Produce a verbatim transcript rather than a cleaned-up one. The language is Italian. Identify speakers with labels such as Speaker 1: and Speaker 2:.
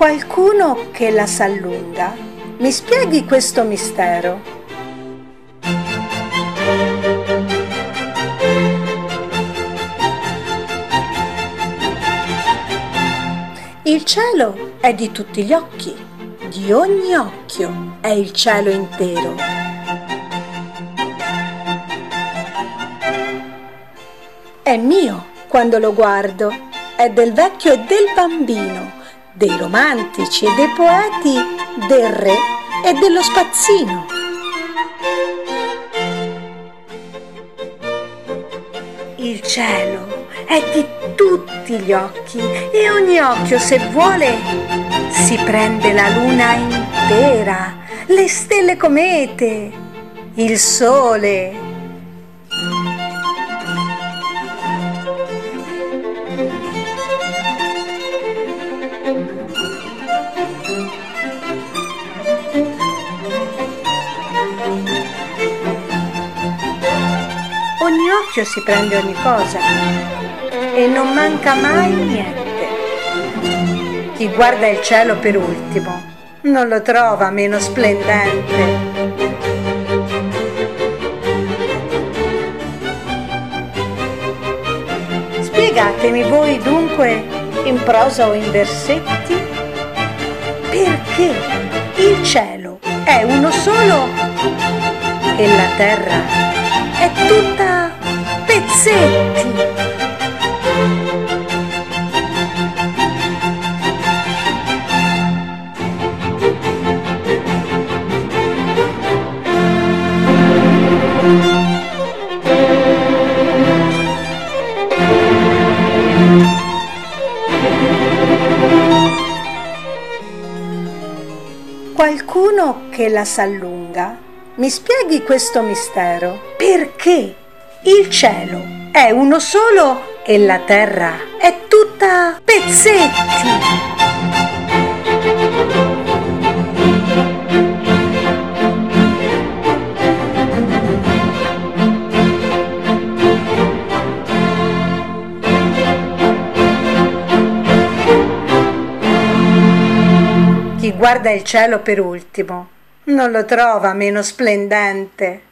Speaker 1: Qualcuno che la sa lunga, mi spieghi questo mistero. Il cielo è di tutti gli occhi, di ogni occhio è il cielo intero. È mio quando lo guardo, è del vecchio e del bambino, dei romantici e dei poeti, del re e dello spazzino. Il cielo è di tutti gli occhi e ogni occhio, se vuole, si prende la luna intera, le stelle comete, il sole. Ogni occhio si prende ogni cosa e non manca mai niente. Chi guarda il cielo per ultimo non lo trova meno splendente. Spiegatemi voi dunque, in prosa o in versetti, perché il cielo è uno solo e la terra è tutta pezzetti. Qualcuno che la sa lunga, mi spieghi questo mistero. Perché il cielo è uno solo e la terra è tutta pezzetti. Chi guarda il cielo per ultimo non lo trova meno splendente.